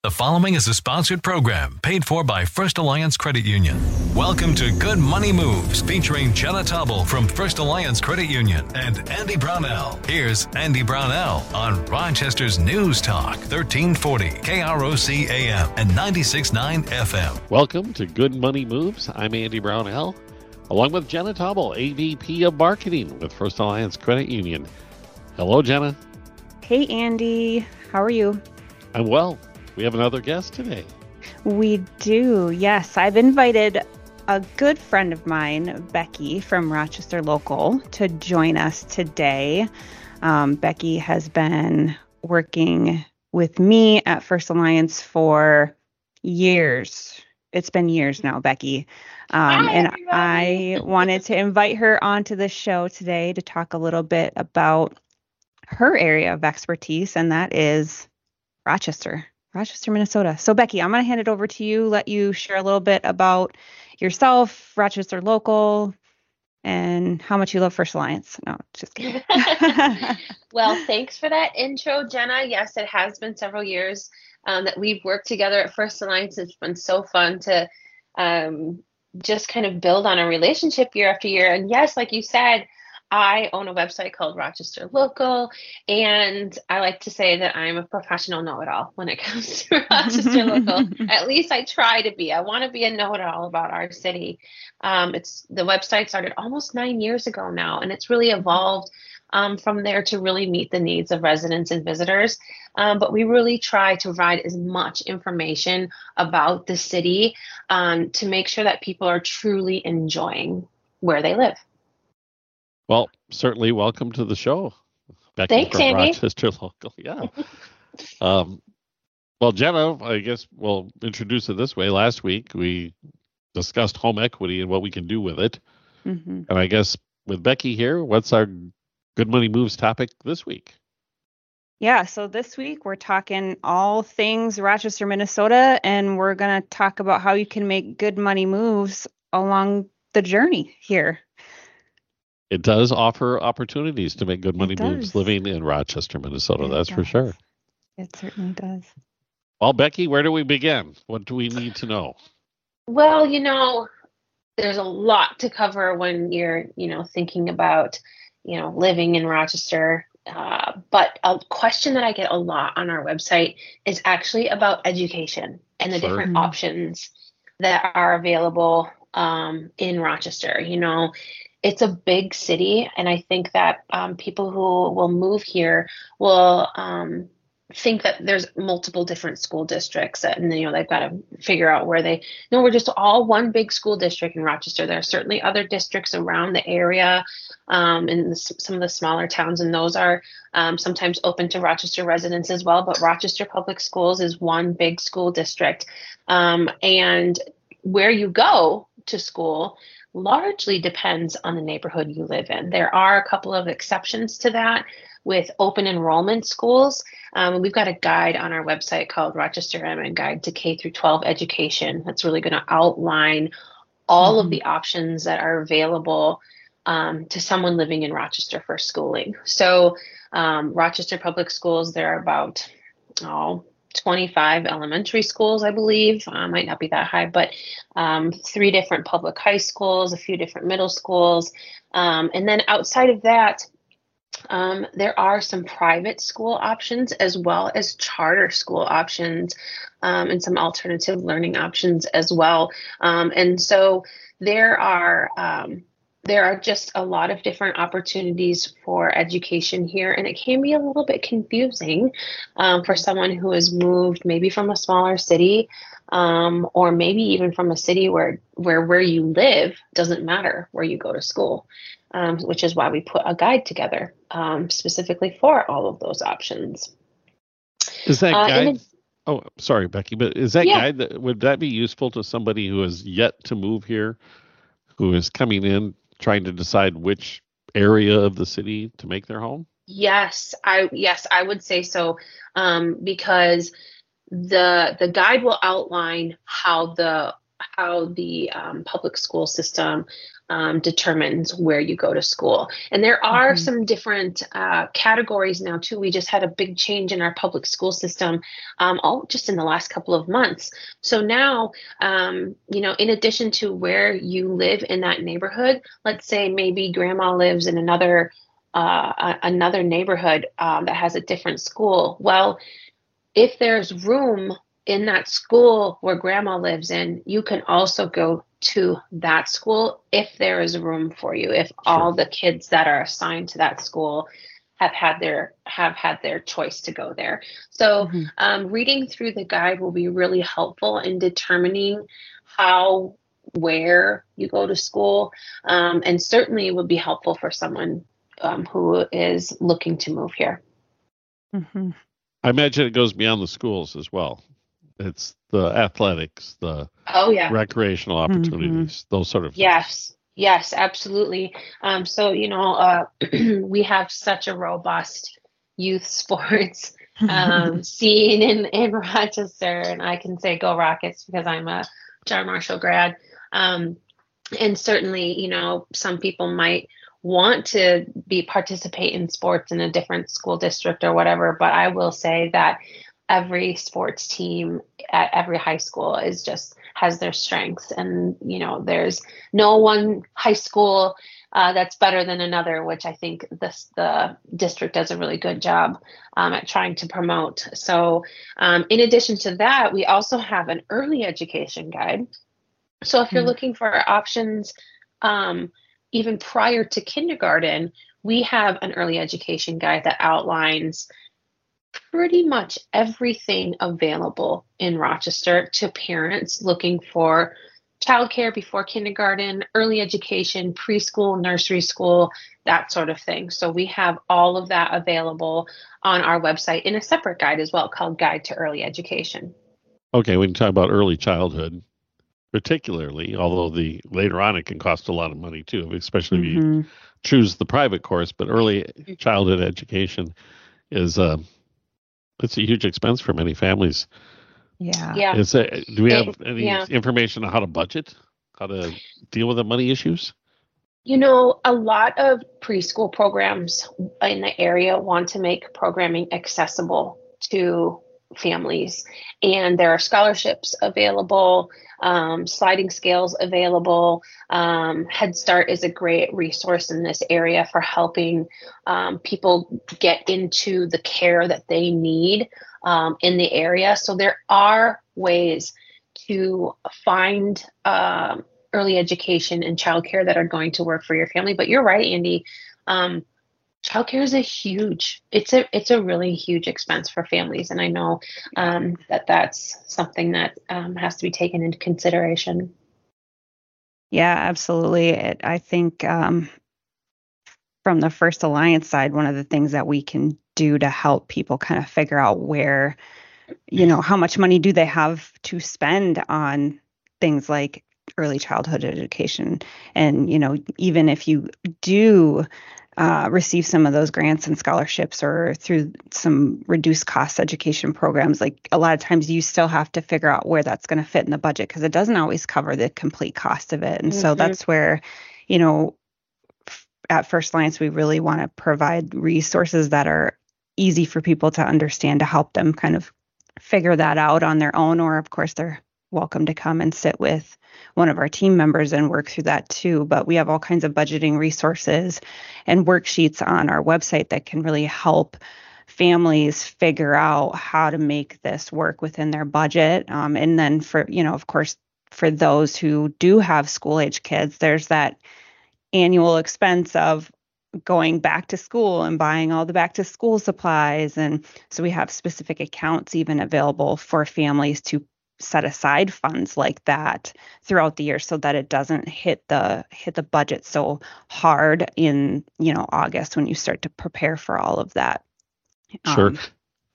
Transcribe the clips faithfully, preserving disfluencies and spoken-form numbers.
The following is a sponsored program paid for by First Alliance Credit Union. Welcome to Good Money Moves, featuring Jenna Tobble from First Alliance Credit Union and Andy Brownell. Here's Andy Brownell on Rochester's News Talk, thirteen forty K R O C A M and ninety-six point nine F M. Welcome to Good Money Moves. I'm Andy Brownell, along with Jenna Tobble, A V P of Marketing with First Alliance Credit Union. Hello, Jenna. Hey, Andy. How are you? I'm well. We have another guest today. We do, yes. I've invited a good friend of mine, Becky from Rochester Local, to join us today. Um, Becky has been working with me at First Alliance for years. It's been years now, Becky. Um, Hi, and everybody. I wanted to invite her onto the show today to talk a little bit about her area of expertise, and that is Rochester. Rochester, Minnesota. So, Becky, I'm going to hand it over to you, let you share a little bit about yourself, Rochester Local, and how much you love First Alliance. No, just kidding. Well, thanks for that intro, Jenna. Yes, it has been several years um, that we've worked together at First Alliance. It's been so fun to um, just kind of build on a relationship year after year. And yes, like you said, I own a website called Rochester Local, and I like to say that I'm a professional know-it-all when it comes to Rochester Local. At least I try to be. I want to be a know-it-all about our city. Um, it's the website started almost nine years ago now, and it's really evolved um, from there to really meet the needs of residents and visitors. Um, but we really try to provide as much information about the city um, to make sure that people are truly enjoying where they live. Well, certainly welcome to the show, Becky Thanks, from Andy. Rochester Local. Yeah. um, well, Jenna, I guess we'll introduce it this way. Last week, we discussed home equity and what we can do with it. Mm-hmm. And I guess with Becky here, what's our Good Money Moves topic this week? Yeah, so this week we're talking all things Rochester, Minnesota, and we're going to talk about how you can make good money moves along the journey here. It does offer opportunities to make good money It moves does. living in Rochester, Minnesota. It That's for does. sure. It certainly does. Well, Becky, where do we begin? What do we need to know? Well, you know, there's a lot to cover when you're, you know, thinking about, you know, living in Rochester. Uh, but a question that I get a lot on our website is actually about education and the Sure. different Mhm. options that are available um, in Rochester. You know, it's a big city, and I think that um, people who will move here will um, think that there's multiple different school districts, and you know they've got to figure out where they. No, we're just all one big school district in Rochester. There are certainly other districts around the area, um, in the, some of the smaller towns, and those are um, sometimes open to Rochester residents as well. But Rochester Public Schools is one big school district, um, and where you go to school largely depends on the neighborhood you live in. There are a couple of exceptions to that with open enrollment schools. Um, we've got a guide on our website called Rochester M N Guide to K through twelve Education that's really going to outline all Mhm. of the options that are available um, to someone living in Rochester for schooling. So um, Rochester Public Schools, there are about, oh, twenty-five elementary schools, I believe. Uh, might not be that high, but um, three different public high schools, a few different middle schools. Um, and then outside of that, um, there are some private school options as well as charter school options um, and some alternative learning options as well. Um, and so there are um, there are just a lot of different opportunities for education here, and it can be a little bit confusing um, for someone who has moved maybe from a smaller city um, or maybe even from a city where where where you live doesn't matter where you go to school, um, which is why we put a guide together um, specifically for all of those options. Is that Uh, guide? in Oh, sorry, Becky, but is that Yeah. guide that would that be useful to somebody who has yet to move here, who is coming in trying to decide which area of the city to make their home? Yes, I yes, I would say so, um, because the the guide will outline how the how the um, public school system um, determines where you go to school. And there are mm-hmm. some different uh, categories now too. We just had a big change in our public school system, um, all just in the last couple of months. So now, um, you know, in addition to where you live in that neighborhood, let's say maybe grandma lives in another uh, another neighborhood um, that has a different school. Well, if there's room in that school where grandma lives in, you can also go to that school if there is room for you, if sure. all the kids that are assigned to that school have had their have had their choice to go there. So mm-hmm. um, reading through the guide will be really helpful in determining how, where you go to school, um, and certainly would be helpful for someone um, who is looking to move here. Mm-hmm. I imagine it goes beyond the schools as well. It's the athletics, the oh yeah, recreational opportunities, mm-hmm. those sort of things. Yes, yes, absolutely. Um, so you know, uh, we have such a robust youth sports um, scene in in Rochester, and I can say go Rockets because I'm a John Marshall grad. Um, and certainly, you know, some people might want to be participate in sports in a different school district or whatever, but I will say that every sports team at every high school is just has their strengths, and you know there's no one high school uh, that's better than another, which I think this the district does a really good job um, at trying to promote. So um, in addition to that, we also have an early education guide. So if you're mm-hmm. looking for options um, even prior to kindergarten, we have an early education guide that outlines pretty much everything available in Rochester to parents looking for childcare before kindergarten, early education, preschool, nursery school, that sort of thing. So we have all of that available on our website in a separate guide as well called Guide to Early Education. Okay, we can talk about early childhood, particularly, although the later on it can cost a lot of money too, especially mm-hmm. if you choose the private course. But early childhood education is uh, it's a huge expense for many families. Yeah. Yeah. Is it, do we have it, any yeah. information on how to budget, how to deal with the money issues? You know, a lot of preschool programs in the area want to make programming accessible to families, and there are scholarships available, um, sliding scales available. Um, Head Start is a great resource in this area for helping um, people get into the care that they need um, in the area. So there are ways to find um, early education and childcare that are going to work for your family. But you're right, Andy. Um, Childcare is a huge, it's a, it's a really huge expense for families. And I know um, that that's something that um, has to be taken into consideration. Yeah, absolutely. It, I think um, from the First Alliance side, one of the things that we can do to help people kind of figure out where, you know, how much money do they have to spend on things like early childhood education. And, you know, even if you do Uh, receive some of those grants and scholarships or through some reduced cost education programs, like a lot of times you still have to figure out where that's going to fit in the budget because it doesn't always cover the complete cost of it. And mm-hmm. so that's where, you know, f- at First Alliance, we really want to provide resources that are easy for people to understand to help them kind of figure that out on their own. Or of course, they're welcome to come and sit with one of our team members and work through that too. But we have all kinds of budgeting resources and worksheets on our website that can really help families figure out how to make this work within their budget. Um, and then for, you know, of course, for those who do have school age kids, there's that annual expense of going back to school and buying all the back to school supplies. And so we have specific accounts even available for families to set aside funds like that throughout the year so that it doesn't hit the hit the budget so hard in, you know, August when you start to prepare for all of that. Sure. Um,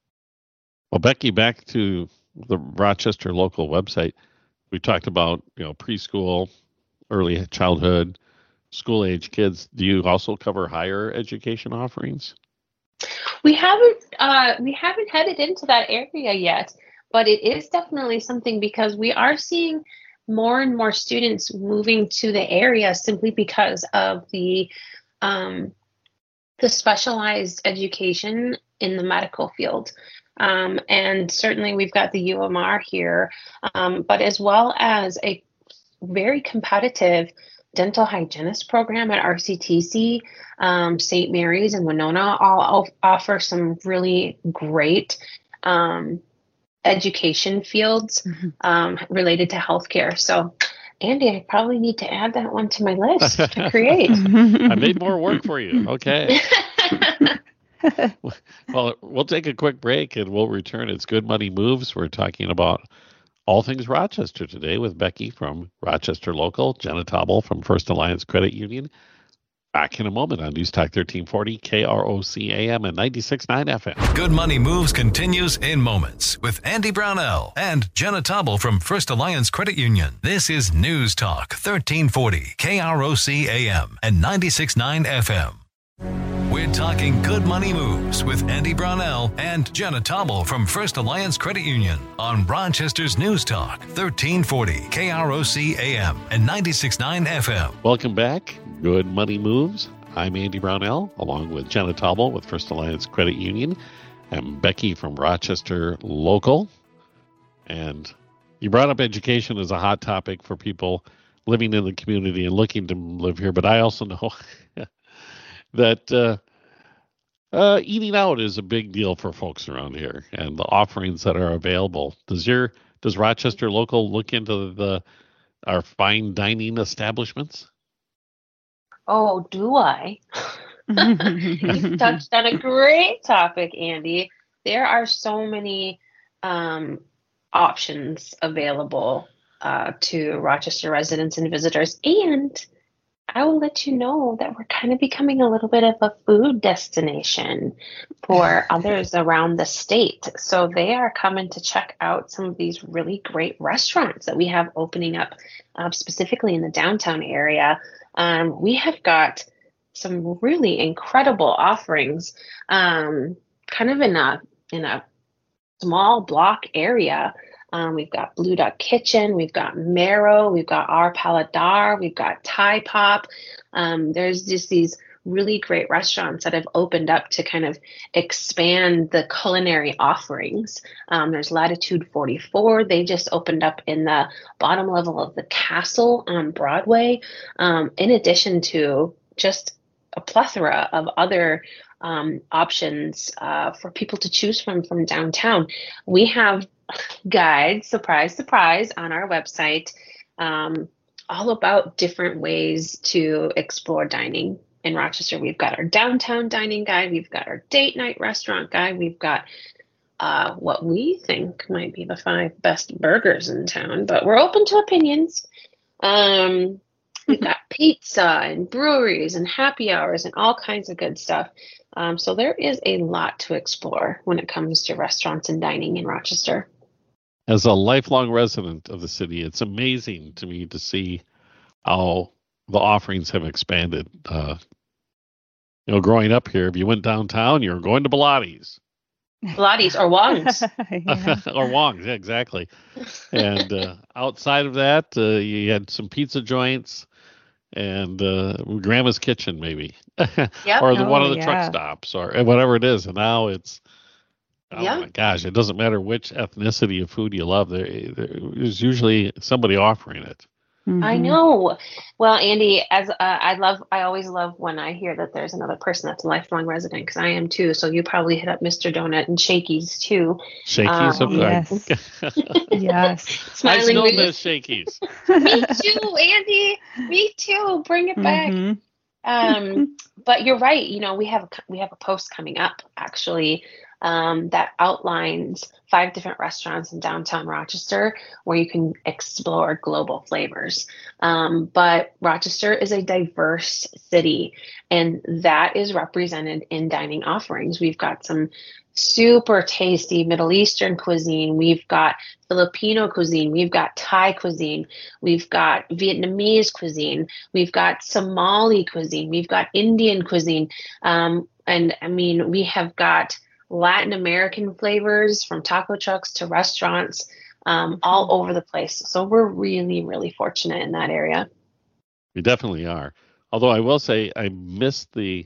well, Becky, back to the Rochester local website. We talked about, you know, preschool, early childhood, school age kids. Do you also cover higher education offerings? We haven't uh, we haven't headed into that area yet. But it is definitely something because we are seeing more and more students moving to the area simply because of the um, the specialized education in the medical field. Um, and certainly we've got the U M R here, um, but as well as a very competitive dental hygienist program at R C T C, um, Saint Mary's and Winona all offer some really great um, education fields um, related to healthcare. So, Andy, I probably need to add that one to my list to create. I made more work for you. Okay. Well, we'll take a quick break and we'll return. It's Good Money Moves. We're talking about all things Rochester today with Becky from Rochester Local, Jenna Tobble from First Alliance Credit Union. Back in a moment on News Talk thirteen forty, K R O C A M and ninety-six point nine F M. Good Money Moves continues in moments with Andy Brownell and Jenna Tobble from First Alliance Credit Union. This is News Talk thirteen forty, K R O C A M and ninety-six point nine F M. We're talking Good Money Moves with Andy Brownell and Jenna Tobble from First Alliance Credit Union on Rochester's News Talk thirteen forty, K R O C A M and ninety-six point nine F M. Welcome back. Good Money Moves. I'm Andy Brownell, along with Jenna Tobble with First Alliance Credit Union and Becky from Rochester Local. And you brought up education as a hot topic for people living in the community and looking to live here. But I also know that uh, uh, eating out is a big deal for folks around here and the offerings that are available. Does your does Rochester Local look into the our fine dining establishments? Oh, do I? You've touched on a great topic, Andy. There are so many um, options available uh, to Rochester residents and visitors. And I will let you know that we're kind of becoming a little bit of a food destination for others around the state. So they are coming to check out some of these really great restaurants that we have opening up uh, specifically in the downtown area. Um, we have got some really incredible offerings, um, kind of in a in a small block area. Um, we've got Blue Duck Kitchen, we've got Marrow, we've got Our Paladar, we've got Thai Pop. Um, there's just these really great restaurants that have opened up to kind of expand the culinary offerings. Um, there's Latitude forty-four. They just opened up in the bottom level of the Castle on Broadway, um, in addition to just a plethora of other um, options uh, for people to choose from from downtown. We have guides, surprise, surprise, on our website, um, all about different ways to explore dining in Rochester. We've got our downtown dining guide. We've got our date night restaurant guide. We've got uh, what we think might be the five best burgers in town, but we're open to opinions. Um, we've got pizza and breweries and happy hours and all kinds of good stuff. Um, so there is a lot to explore when it comes to restaurants and dining in Rochester. As a lifelong resident of the city, it's amazing to me to see how the offerings have expanded. Uh, you know, growing up here, if you went downtown, you were going to Pilates. Pilates or Wong's. Or Wong's, yeah, exactly. And uh, outside of that, uh, you had some pizza joints and uh, Grandma's Kitchen, maybe. Yep. Or the, oh, one of the yeah. truck stops or whatever it is. And now it's, oh Yeah. my gosh, it doesn't matter which ethnicity of food you love. There, there's usually somebody offering it. I know. Well, Andy, as uh, I love, I always love when I hear that there's another person that's a lifelong resident, because I am too. So you probably hit up Mister Donut and Shakey's too. Shakies, Um, of Yes. Yes. I've Smiling known the Reese. Shakies. Me too, Andy. Me too. Bring it back. Mhm. Um, but you're right. You know, we have a, we have a post coming up actually um, that outlines five different restaurants in downtown Rochester where you can explore global flavors. Um, but Rochester is a diverse city, and that is represented in dining offerings. We've got some super tasty Middle Eastern cuisine. We've got Filipino cuisine. We've got Thai cuisine. We've got Vietnamese cuisine. We've got Somali cuisine. We've got Indian cuisine. Um, and I mean, we have got Latin American flavors from taco trucks to restaurants. um, all over the place. So we're really, really fortunate in that area. We definitely are. Although I will say I miss the,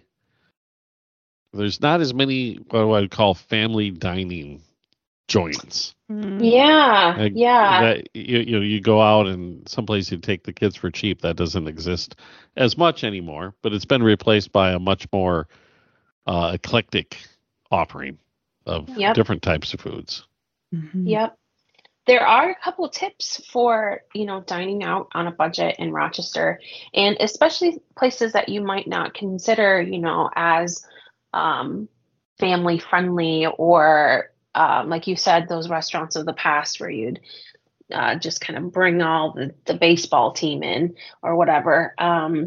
there's not as many what I would call family dining joints. Yeah, Like, yeah. That, you, you know, you go out and someplace you take the kids for cheap. That doesn't exist as much anymore, but it's been replaced by a much more uh, eclectic offering of Yep. different types of foods. Mm-hmm. Yep. There are a couple tips for, you know, dining out on a budget in Rochester, and especially places that you might not consider, you know, as um, family friendly, or um, like you said, those restaurants of the past where you'd uh, just kind of bring all the, the baseball team in or whatever. Um,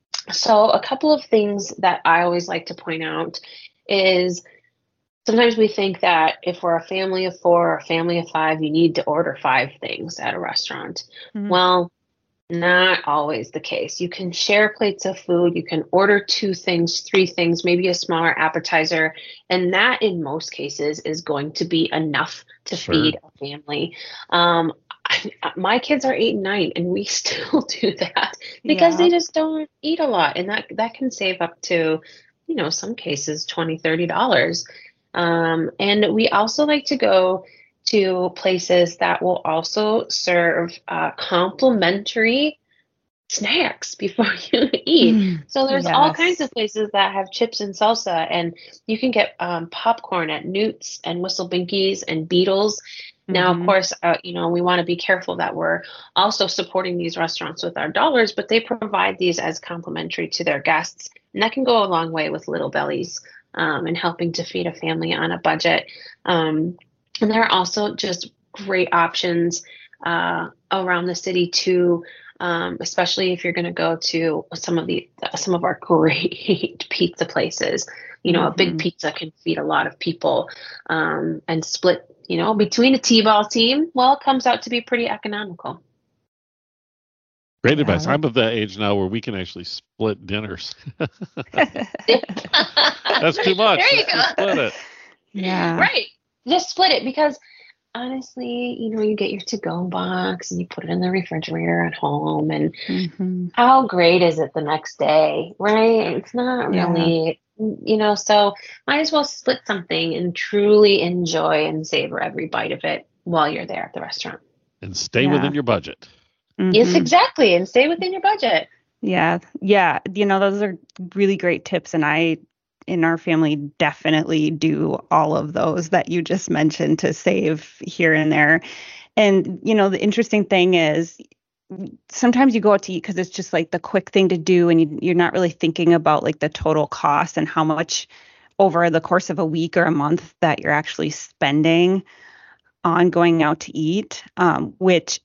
so a couple of things that I always like to point out is sometimes we think that if we're a family of four or a family of five, you need to order five things at a restaurant. Mm-hmm. Well, not always the case. You can share plates of food. You can order two things, three things, maybe a smaller appetizer. And that in most cases is going to be enough to Sure. feed a family. Um, I, my kids are eight and nine, and we still do that because Yeah. they just don't eat a lot. And that, that can save up to, you know, some cases twenty dollars, thirty dollars. Um, and we also like to go to places that will also serve uh, complimentary snacks before you eat. Mm, So there's all yes. kinds of places that have chips and salsa, and you can get um, popcorn at Newt's and Whistle Binkies and Beatles. Now, of Mhm. course, uh, you know, we want to be careful that we're also supporting these restaurants with our dollars, but they provide these as complimentary to their guests. And that can go a long way with Little Bellies um, and helping to feed a family on a budget. Um, and there are also just great options uh, around the city too, um, especially if you're going to go to some of the some of our great pizza places. You know, a big Mhm. pizza can feed a lot of people, um, and split, you know, between a T-ball team, well, it comes out to be pretty economical. Great Yeah, advice. that- I'm of that age now where we can actually split dinners. That's too much. There you Let's just go. split it. Yeah. Right. Just split it, because honestly, you know, you get your to-go box and you put it in the refrigerator at home, and Mhm. how great is it the next day, right? It's not Yeah. really, you know, so might as well split something and truly enjoy and savor every bite of it while you're there at the restaurant. And stay Yeah. within your budget. Yes, Mhm. exactly. And stay within your budget. Yeah. Yeah. You know, those are really great tips. And I, in our family, definitely do all of those that you just mentioned to save here and there. And, you know, the interesting thing is sometimes you go out to eat because it's just like the quick thing to do. And you, you're not really thinking about like the total cost and how much over the course of a week or a month that you're actually spending on going out to eat, um, which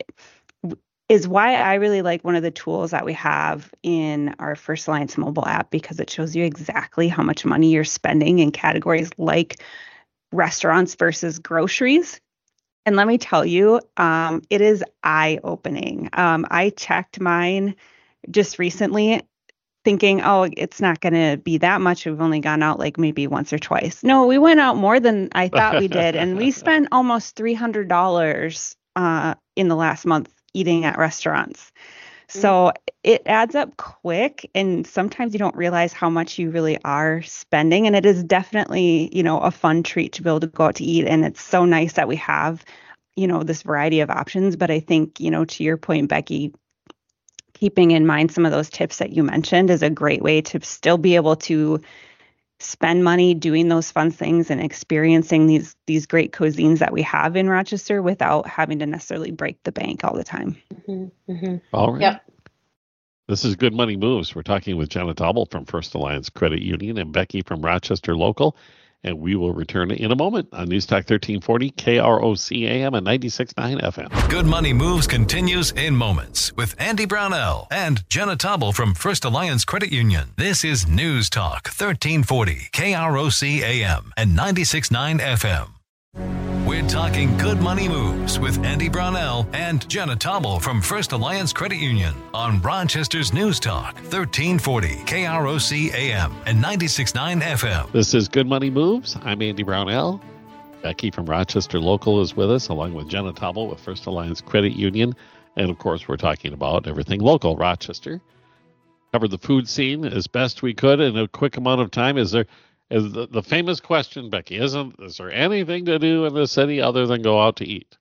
is why I really like one of the tools that we have in our First Alliance mobile app, because it shows you exactly how much money you're spending in categories like restaurants versus groceries. And let me tell you, um, it is eye-opening. Um, I checked mine just recently thinking, oh, it's not going to be that much. We've only gone out like maybe once or twice. No, we went out more than I thought we did. And we spent almost three hundred dollars uh, in the last month eating at restaurants. So it adds up quick, and sometimes you don't realize how much you really are spending. And it is definitely, you know, a fun treat to be able to go out to eat. And it's so nice that we have, you know, this variety of options. But I think, you know, to your point, Becky, keeping in mind some of those tips that you mentioned is a great way to still be able to spend money doing those fun things and experiencing these these great cuisines that we have in Rochester without having to necessarily break the bank all the time. Mm-hmm, mm-hmm. All right. Yep. This is Good Money Moves. We're talking with Jenna Tauble from First Alliance Credit Union and Becky from Rochester Local. And we will return in a moment on News Talk thirteen forty, K R O C A M and ninety-six point nine F M. Good Money Moves continues in moments with Andy Brownell and Jenna Tauble from First Alliance Credit Union. This is News Talk thirteen forty, K R O C A M and ninety-six point nine F M. We're talking Good Money Moves with Andy Brownell and Jenna Tauble from First Alliance Credit Union on Rochester's News Talk thirteen forty, K R O C A M and ninety-six point nine F M. This is Good Money Moves. I'm Andy Brownell. Becky from Rochester Local is with us, along with Jenna Tobble with First Alliance Credit Union. And of course, we're talking about everything local, Rochester. Covered the food scene as best we could in a quick amount of time. Is there, is the, the famous question, Becky, isn't, is there anything to do in the city other than go out to eat?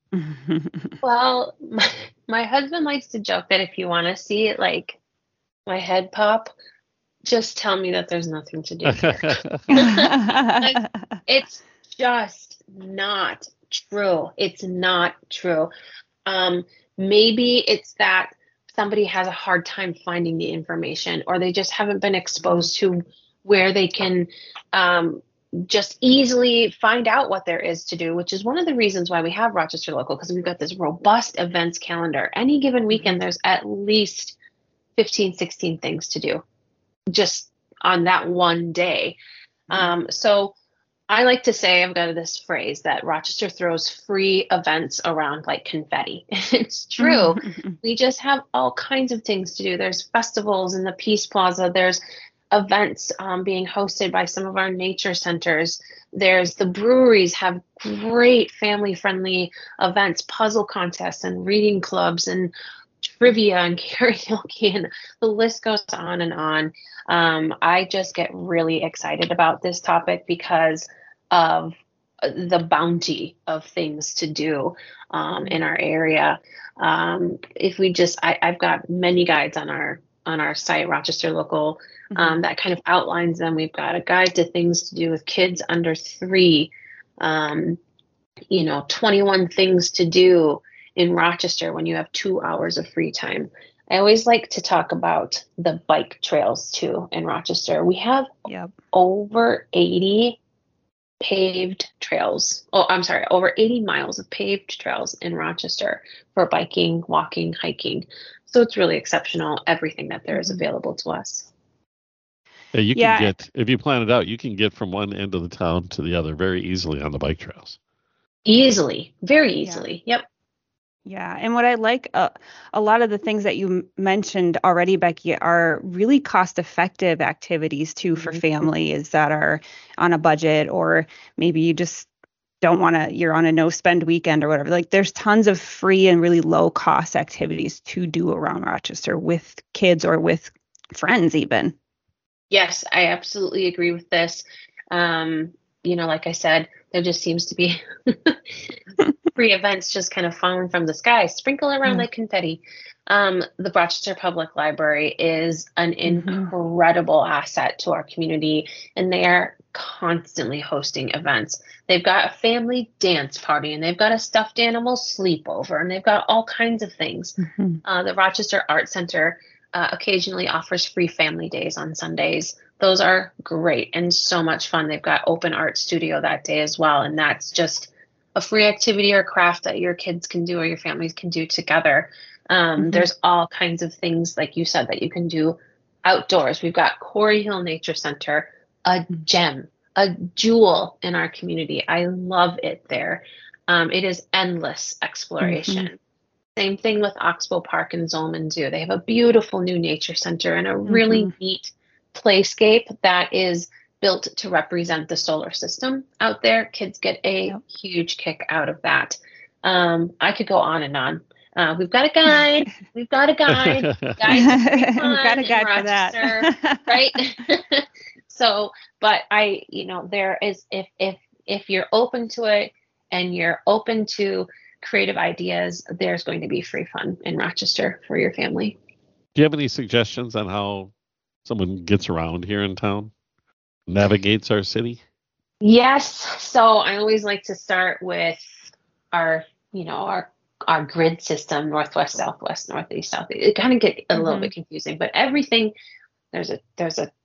Well, my, my husband likes to joke that if you want to see it, like my head pop, just tell me that there's nothing to do here. Like, it's just not true. It's not true. Um, maybe it's that somebody has a hard time finding the information, or they just haven't been exposed to where they can um, just easily find out what there is to do, which is one of the reasons why we have Rochester Local, because we've got this robust events calendar. Any given weekend, there's at least fifteen, sixteen things to do just on that one day. Um, so I like to say, I've got this phrase that Rochester throws free events around like confetti. It's true. We just have all kinds of things to do. There's festivals in the Peace Plaza. There's events um, being hosted by some of our nature centers. There's the breweries have great family-friendly events, puzzle contests and reading clubs and trivia and karaoke, and the list goes on and on. Um, I just get really excited about this topic because of the bounty of things to do um, in our area. Um, if we just, I, I've got many guides on our on our site, Rochester Local, um, that kind of outlines them. We've got a guide to things to do with kids under three, um, you know, twenty-one things to do in Rochester when you have two hours of free time. I always like to talk about the bike trails too in Rochester. We have Yep. over eighty paved trails. Oh, I'm sorry, over eighty miles of paved trails in Rochester for biking, walking, hiking. So it's really exceptional, everything that there is available to us. Yeah, you can Yeah. get, if you plan it out, you can get from one end of the town to the other very easily on the bike trails. Easily, very easily. Yep. Yeah, and what I like, uh, a lot of the things that you m- mentioned already, Becky, are really cost-effective activities too for Mhm. families that are on a budget, or maybe you just don't want to, you're on a no-spend weekend or whatever. Like, there's tons of free and really low-cost activities to do around Rochester with kids or with friends even. Yes, I absolutely agree with this. Um, you know, like I said, there just seems to be free events just kind of falling from the sky, sprinkle around Yeah. like confetti. Um, the Rochester Public Library is an Mhm. incredible asset to our community, and they are constantly hosting events. They've got a family dance party, and they've got a stuffed animal sleepover, and they've got all kinds of things. Mhm. Uh, the Rochester Art Center uh, occasionally offers free family days on Sundays. Those are great and so much fun. They've got open art studio that day as well, and that's just a free activity or craft that your kids can do or your families can do together. Um, Mhm. There's all kinds of things, like you said, that you can do outdoors. We've got Quarry Hill Nature Center, a gem, a jewel in our community. I love it there. Um, it is endless exploration. Same thing with Oxbow Park and Zolman Zoo. They have a beautiful new nature center and a really Mhm. neat playscape that is built to represent the solar system out there. Kids get a Yep. huge kick out of that. Um, I could go on and on. Uh, we've got a guide. We've got a guide. Guides are pretty We've got fun a in guide for Rochester, that. right? So, but I, you know, there is, if if if you're open to it and you're open to creative ideas, there's going to be free fun in Rochester for your family. Do you have any suggestions on how someone gets around here in town, navigates our city? Yes. So I always like to start with our, you know, our our grid system, northwest, southwest, northeast, southeast. It kind of get a little Mhm. bit confusing, but everything, there's a there's a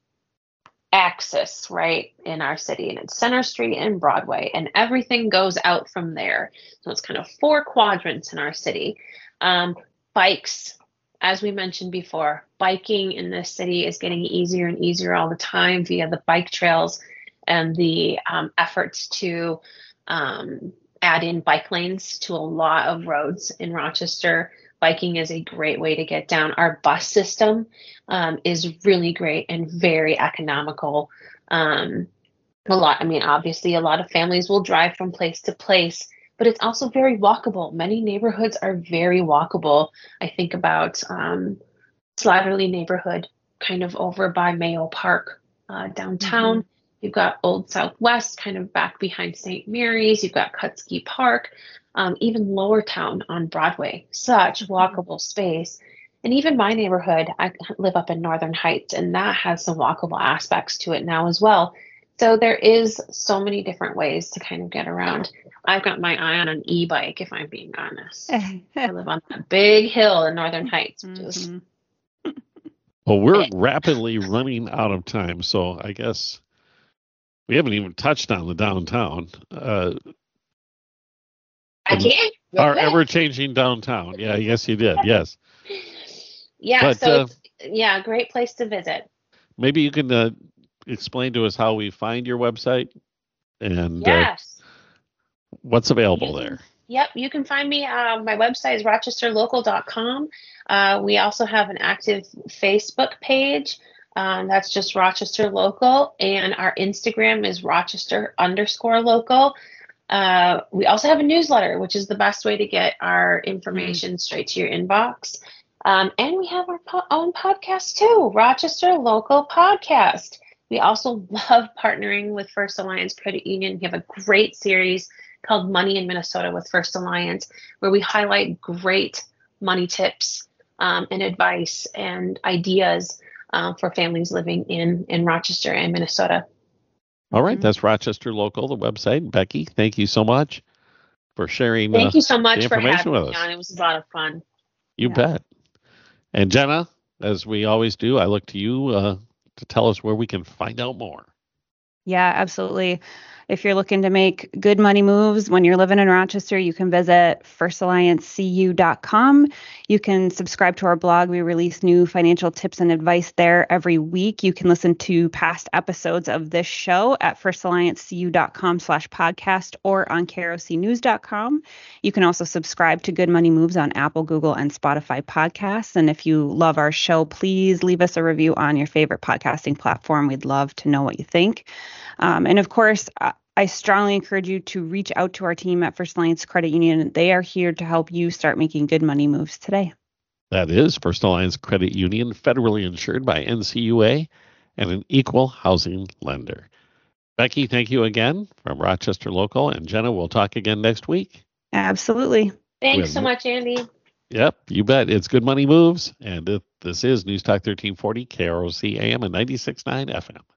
axis right in our city, and it's Center Street and Broadway, and everything goes out from there. So it's kind of four quadrants in our city. Um, bikes, as we mentioned before, biking in this city is getting easier and easier all the time via the bike trails and the um, efforts to um, add in bike lanes to a lot of roads in Rochester. Biking is a great way to get down. Our bus system um, is really great and very economical. Um, A lot. I mean, obviously, a lot of families will drive from place to place, but it's also very walkable. Many neighborhoods are very walkable. I think about um, Slattery neighborhood, kind of over by Mayo Park, uh, downtown. Mm-hmm. You've got Old Southwest, kind of back behind Saint Mary's. You've got Kutsky Park, um, even Lower Town on Broadway. Such walkable space. And even my neighborhood, I live up in Northern Heights, and that has some walkable aspects to it now as well. So there is so many different ways to kind of get around. I've got my eye on an e-bike, if I'm being honest. I live on that big hill in Northern Heights. Which is... Mm-hmm. Well, we're rapidly running out of time, so I guess we haven't even touched on the downtown. Uh, I can't. Our ever-changing downtown. Yeah, yes, you did. Yes. Yeah, but, so uh, it's, yeah, great place to visit. Maybe you can uh, explain to us how we find your website and yes. uh, what's available you can, there. Yep, you can find me. Uh, my website is rochester local dot com. Uh, we also have an active Facebook page. Um, that's just Rochester Local, and our Instagram is Rochester underscore local. Uh, we also have a newsletter, which is the best way to get our information straight to your inbox. Um, and we have our po- own podcast too, Rochester Local Podcast. We also love partnering with First Alliance Credit Union. We have a great series called Money in Minnesota with First Alliance, where we highlight great money tips um, and advice and ideas uh, for families living in, in Rochester and Minnesota. All right. Mm-hmm. That's Rochester Local, the website. Becky, thank you so much for sharing. Thank uh, you so much for having with me us. on. It was a lot of fun. You yeah. bet. And Jenna, as we always do, I look to you uh, to tell us where we can find out more. Yeah, absolutely. If you're looking to make good money moves when you're living in Rochester, you can visit first alliance c u dot com. You can subscribe to our blog. We release new financial tips and advice there every week. You can listen to past episodes of this show at first alliance c u dot com slash podcast or on k r o c news dot com. You can also subscribe to Good Money Moves on Apple, Google, and Spotify podcasts. And if you love our show, please leave us a review on your favorite podcasting platform. We'd love to know what you think. Um, and of course, uh, I strongly encourage you to reach out to our team at First Alliance Credit Union. They are here to help you start making good money moves today. That is First Alliance Credit Union, federally insured by N C U A and an equal housing lender. Becky, thank you again from Rochester Local. And Jenna, we'll talk again next week. Absolutely. Thanks With, so much, Andy. Yep, you bet. It's Good Money Moves. And it, this is News Talk thirteen forty, K R O C A M and ninety-six point nine F M.